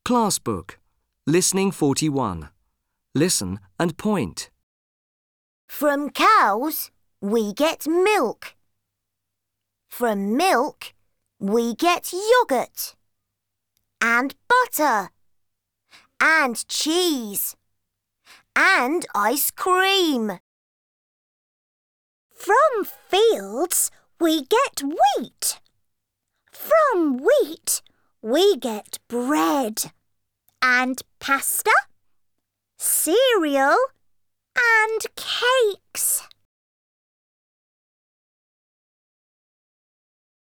Class Book. Listening 41. Listen and point. From cows, we get milk. From milk, we get yoghurt and butter and cheese and ice cream. From fields, we get wheat. From wheat, we get bread and pasta, cereal and cakes.